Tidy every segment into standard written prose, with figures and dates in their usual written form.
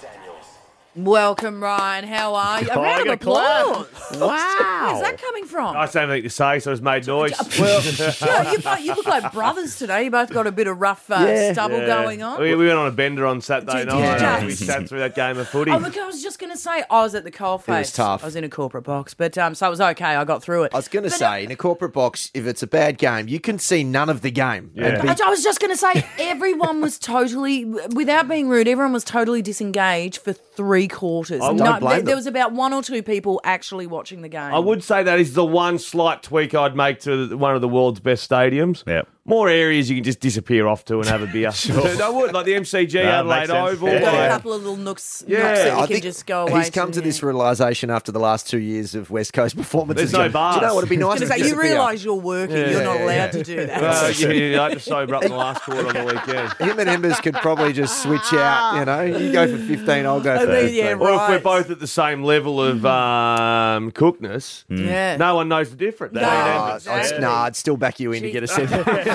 Welcome, Ryan. How are you? A Oh, round I of got clap. applause. Wow. Where's that coming from? I don't think to say, so it's made noise. You look like brothers today. You both got a bit of rough stubble going on. We went on a bender on Saturday Did you night. just? We sat through that game of footy. Oh, look, I was just going to say, I was at the coalface. It was tough. I was in a corporate box, but so it was okay. I got through it. I was going to say, in a corporate box, if it's a bad game, you can see none of the game. Yeah. And be- I was just going to say, everyone was totally, without being rude, everyone was totally disengaged for 3 quarters. I don't blame them. There was about 1 or 2 people actually watching the game. I would say that is the one slight tweak I'd make to one of the world's best stadiums. Yep. More areas you can just disappear off to and have a beer. I would, like the MCG, That Adelaide makes sense. Oval. Yeah. Got a like- couple of little nooks Yeah, that I you can think just go away. he's come to this realisation after the last 2 years of West Coast performances. There's no Do bars. you know what would be nice? I was going to say, you realise you're working. You're not allowed to do that. I had to sober up in the last quarter on the weekend. Him and Embers could probably just switch out, you know. You go for 15, I'll go for mean, 15. yeah, Or if we're Right. both at the same level of cookness, Yeah. no one knows the difference. No. I'd still back you in to get a cent.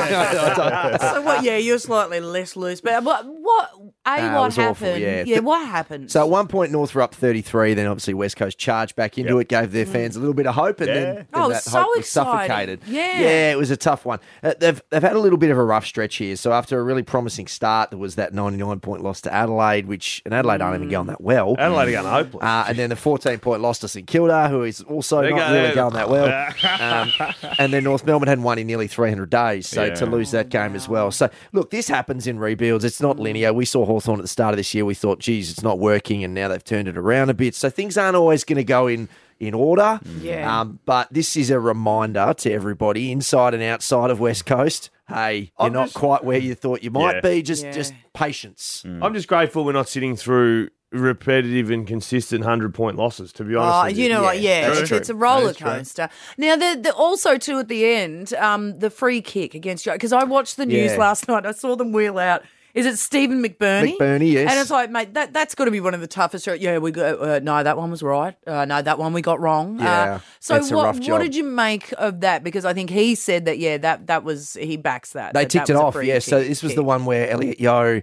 So what? Yeah, you're slightly less loose. But what it what was awful, happened? yeah. What happened? So at one point, North were up 33. Then obviously West Coast charged back into it, gave their fans a little bit of hope, and then Oh, that so hope was exciting. suffocated. Yeah. It was a tough one. They've had a little bit of a rough stretch here. So after a really promising start, there was that 99-point loss to Adelaide, and Adelaide aren't even going that well. Adelaide are going hopeless. And then the 14-point loss to St Kilda, who is also There you not go. really going that well. And then North Melbourne hadn't won in nearly 300 days, so to lose that game as well. So, look, this happens in rebuilds. It's not linear. We saw Hawthorn at the start of this year. We thought, geez, it's not working, and now they've turned it around a bit. So things aren't always going to go in order. Yeah. But this is a reminder to everybody, inside and outside of West Coast, hey, you're not quite where you thought you might be. Just patience. I'm just grateful we're not sitting through repetitive and consistent 100-point losses, to be honest with you know what? Yeah, That's it's a true. roller That's true. coaster. Now, the also too at the end, the free kick against Joe, because I watched the news Yeah. last night. I saw them wheel out. Is it Stephen McBurney? McBurney, yes. And it's like, mate, that's got to be one of the toughest. Yeah, we go. No, that one was right. No, that one we got wrong. Yeah, so it's a rough what job. did you make of that? Because I think he said that that was he backs that. They that ticked that it was a off, free yeah. So kick. this was the one where Elliot Yeo,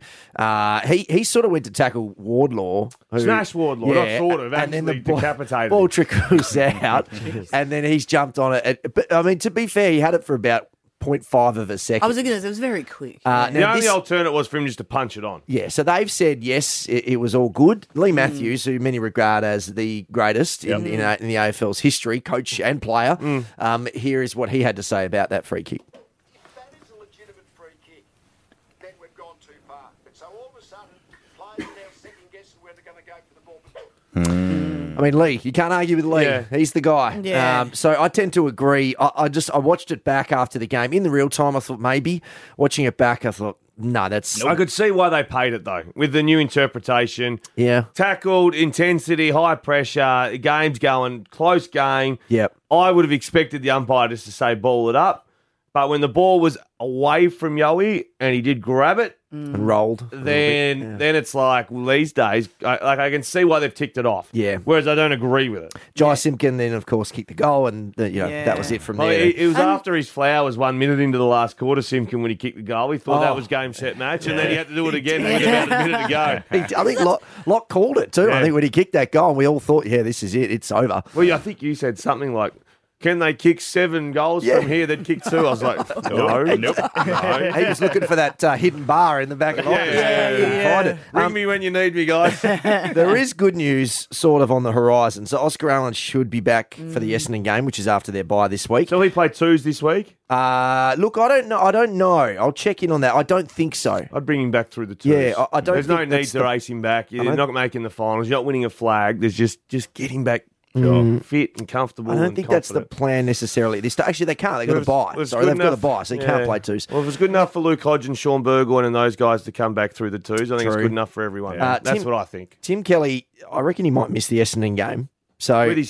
he sort of went to tackle Wardlaw. Smashed Wardlaw, not sort of, and then the actually decapitated ball him. trickles out, and then he's jumped on it. But I mean, to be fair, he had it for about 0.5 of a second. I was going to say it was very quick. Now The only this- alternate was for him just to punch it on. Yeah, so they've said yes, it was all good. Lee Matthews, who many regard as the greatest in the AFL's history, coach and player, here is what he had to say about that free kick. If that is a legitimate free kick, then we've gone too far. But so all of a sudden, players are now second guessing where they're going to go for the ball. I mean, Lee, you can't argue with Lee. Yeah. He's the guy. Yeah. So I tend to agree. I watched it back after the game. In the real time, I thought maybe. Watching it back, I thought, no, that's... I could see why they paid it, though, with the new interpretation. Yeah. Tackled, intensity, high pressure, the game's going, close game. Yep. I would have expected the umpire just to say ball it up. But when the ball was away from Yowie and he did grab it, And rolled. a little then bit, yeah. then it's like, well, these days, I can see why they've ticked it off. Yeah. Whereas I don't agree with it. Jai Simpkin then, of course, kicked the goal, and that was it from Well, there. it was after his flowers 1 minute into the last quarter, Simpkin, when he kicked the goal. We thought that was game, set, match, and then he had to do it again with about a minute to go. I think Locke called it too. Yeah. I think when he kicked that goal, we all thought, yeah, this is it. It's over. Well, I think you said something like, can they kick 7 goals from here? They'd kick 2. I was like, no. Nope. No. He was looking for that hidden bar in the back of the office. Couldn't find it. Ring me when you need me, guys. There is good news sort of on the horizon. So Oscar Allen should be back for the Essendon game, which is after their bye this week. So he played 2s this week? Look, I don't know. I'll check in on that. I don't think so. I'd bring him back through the 2s. Yeah, I don't There's no think need that's to the- race him back. You're don't- not making the finals. You're not winning a flag. There's just get him back fit and comfortable. I don't and think that's the confident. plan necessarily. Actually, they can't. They've got a Well, bye. it's Sorry, good they've got a enough- bye, so you yeah. can't play 2s. Well, if it's good enough for Luke Hodge and Sean Burgoyne and those guys to come back through the 2s, I think it's True. good enough for everyone. Yeah. That's Tim- what I think. Tim Kelly, I reckon he might miss the Essendon game. So With his hip.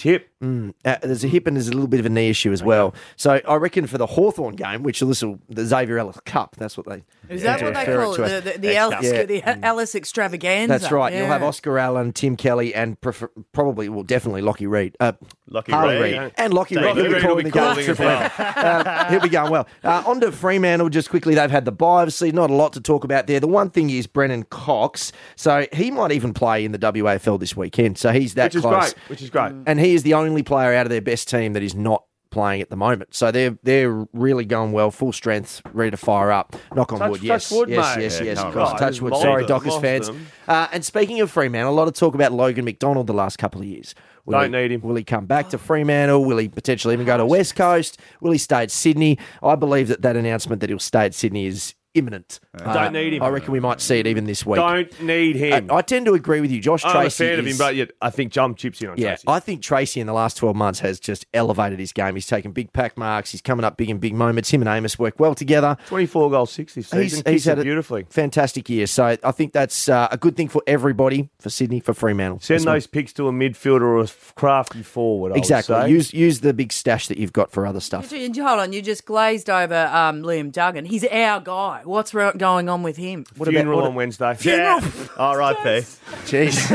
There's a hip and there's a little bit of a knee issue as well. So I reckon for the Hawthorn game, which is the Xavier Ellis Cup, that's what they Is that what they refer call to it? as. The Alice Extravaganza. That's right. Yeah. You'll have Oscar Allen, Tim Kelly, and definitely Lockie Reed. Harley Reid. And Lockie Reid. He'll be calling the game. He'll be going well. On to Fremantle just quickly. They've had the bye. Obviously, not a lot to talk about there. The one thing is Brennan Cox. So he might even play in the WAFL this weekend. So he's that close. Which is great. And he is the only player out of their best team that is not playing at the moment. So they're really going well, full strength, ready to fire up. Knock on wood. Yes. Touch wood, yes, mate. yes. Come Cross on, touch wood. right. Sorry, Lost Dockers fans. them. And speaking of Fremantle, a lot of talk about Logan McDonald the last couple of years. Don't need him. Will he come back to Fremantle? Will he potentially even go to West Coast? Will he stay at Sydney? I believe that announcement that he'll stay at Sydney is imminent. Don't need him. I reckon we might see it even this week. Don't need him. I tend to agree with you. Josh Tracy I'm a fan of him, but yet I think jump chips in on Tracy. I think Tracy in the last 12 months has just elevated his game. He's taken big pack marks. He's coming up big in big moments. Him and Amos work well together. 24 goals, 6 this season. He's had a beautifully. fantastic year. So I think that's a good thing for everybody, for Sydney, for Fremantle. Send those picks to a midfielder or a crafty forward. Exactly. I would say. Use the big stash that you've got for other stuff. Hold on, you just glazed over Liam Duggan. He's our guy. What's going on with him? Funeral on Wednesday. Yeah. R.I.P. Jeez.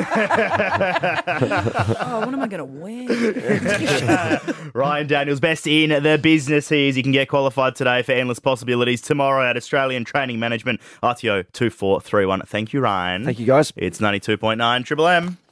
Oh, what am I going to wear? Ryan Daniels, best in the business he is. You can get qualified today for Endless Possibilities tomorrow at Australian Training Management, RTO 2431. Thank you, Ryan. Thank you, guys. It's 92.9 Triple M.